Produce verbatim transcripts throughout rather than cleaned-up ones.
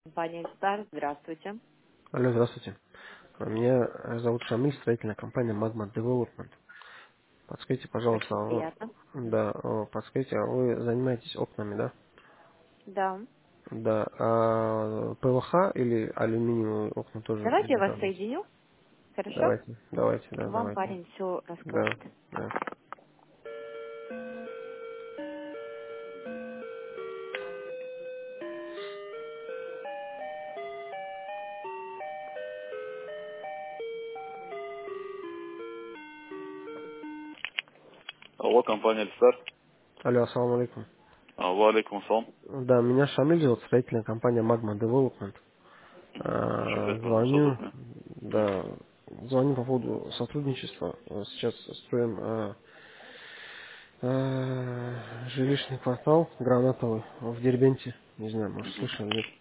Компания «Стар». Здравствуйте. Алло, здравствуйте. А, Меня э, зовут Шамиль, строительная компания Magma Development. Подскажите, пожалуйста, Очень а вы, приятно. да, о, подскажите, а вы занимаетесь окнами, да? Да. Да. А ПВХ или алюминиевые окна тоже Давайте я вас изготавливаете? соединю. Хорошо? Давайте, давайте, да, Вам давайте. парень все Да, расскажет. да. Алло, компания Альстар. Алло, ассаламу алейкум. Алло, алейкум ассалам. Да, меня Шамиль зовут, строительная компания Magma Development. Угу. Что А, говорит по Звоню, удобно? да, звоню по поводу сотрудничества. Э, Сейчас строим э, Э, жилищный квартал Гранатовый в Дербенте. Не знаю, может Угу. слышал, нет.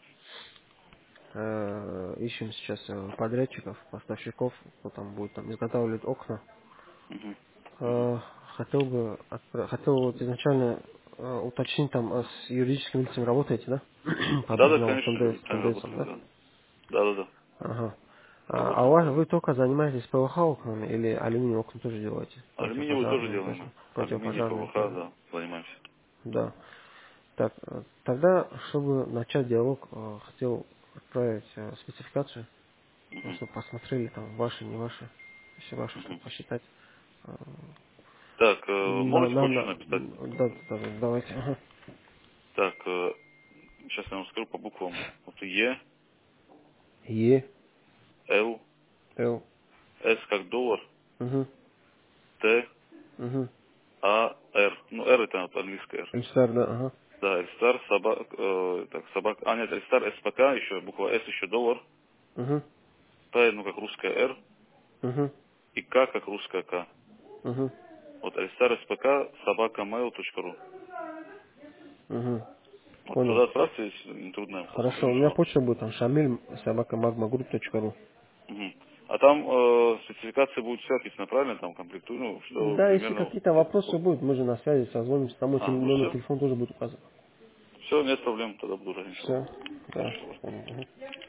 Э, Ищем сейчас э, подрядчиков, поставщиков, кто там будет там изготавливать окна. Угу. Угу. Э, Хотел бы отпра- хотел вот изначально э, уточнить там э, с юридическим лицом работаете, да? По Да, да, безналу, с конечно, НДС, с там НДСом, работаем, да? да. Да, да, да. Ага. А, а у Работаем вас там. вы только занимаетесь ПВХ окнами или алюминиевые окна тоже делаете? Алюминиевый тоже Противопожарные делаем мы. тоже. Алюминий, Противопожарные ПВХ, тоже. да, занимаемся. Да. Так, э, тогда, чтобы начать диалог, э, хотел отправить э, спецификацию, ну, Угу. чтобы посмотрели, там, ваши, не ваши, если ваши, чтобы Угу. посчитать. Э, Так, э, На, можете на, почту на, написать? да, да, да, давайте. Ага. Так, э, сейчас я вам скажу по буквам. Вот Е, Е, Л, Л, С как доллар, угу, Т, угу. А, Р. Ну, Р это вот английское Р. Эльстар, да, ага. Да, Эльстар, собак, э, так, собак, а нет, Эльстар, СПК, еще буква С, еще доллар, Угу, П, ну как русская Р, угу, и К как русская К. угу, Вот Альстар СПК собака mail точка ру. угу. Вот Понял. туда отправьте, если не трудно, я посмотрю, Хорошо, у меня иншаллах. почта будет там шамиль собака магмагрупп точка ру. Мгм. А там э, спецификация будет все описано, правильно? Там комплектую, ну, что Да, если примерно... какие-то вопросы будут, мы же на связи созвонимся, там мой А, теле- ну номер все. телефона тоже будет указан. Все, нет проблем, тогда буду ждать, иншаллах. Все, да, Иншаллах. понял. Мгм.